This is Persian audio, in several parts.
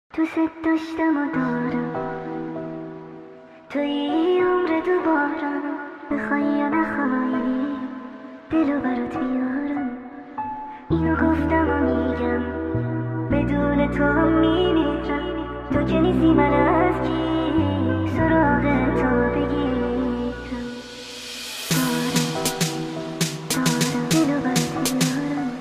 تو ست داشتم و دارم توی عمر دوباره بخوای یا نخوای دلو برات بیارم. اینو گفتم و میگم بدون تو هم میمیرم. تو که نیستی من از کی سراغ تو بگیرم. دارم دلو برات بیارم.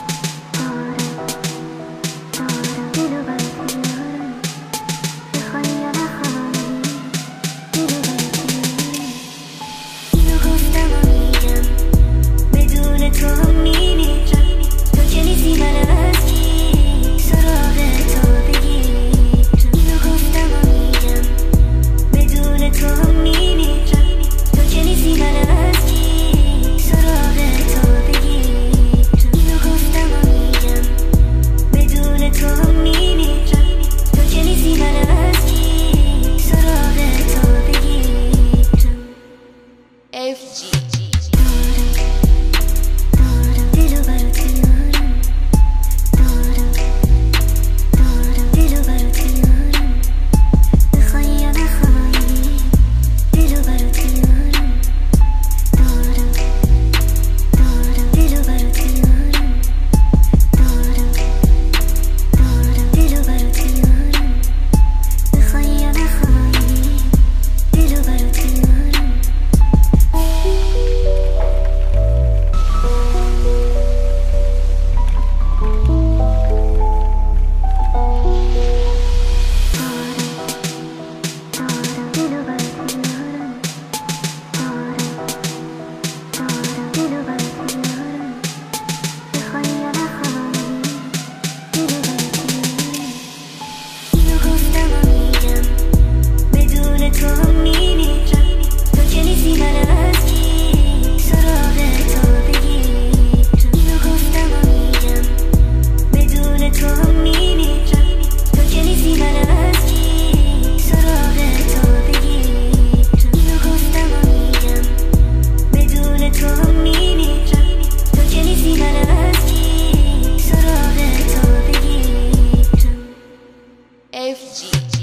دارم دلو برات بیارم. بخوای یا نخوای دلو برات بیارم. اینو گفتم و میگم بدون تو هم میمیرم. تو که نیستی من از کی سراغ تو بگیرم. اینو گفتم و میگم بدون تو هم میمیرم. تو که نیستی من از کی سراغ تو بگیرم. اینو گفتم و میگم بدون تو هم میمیرم. تو که نیستی من از کی سراغ تو بگیرم. FG دارم دلو برات بیارم. دارم دلو برات بیارم. بخوای یا نخوای دلو برات بیارم. دارم دلو برات بیارم. دارم دلو برات بیارم. بخوای یا نخوای دلو برات بیارم. دارم دلو برات بیارم. دارم دلو برات بیارم. بخوای یا نخوای دلو برات بیارم. اینو گفتم و میگم بدون تو هم میمیرم. تو که نیستی من از کی سراغ تو بگیرم. اینو گفتم و میگم بدون تو هم میمیرم. تو که نیستی من از کی سراغ تو بگیرم. اینو گفتم و میگم بدون تو هم میمیرم. تو که نیستی من از کی سراغ تو بگیرم. FG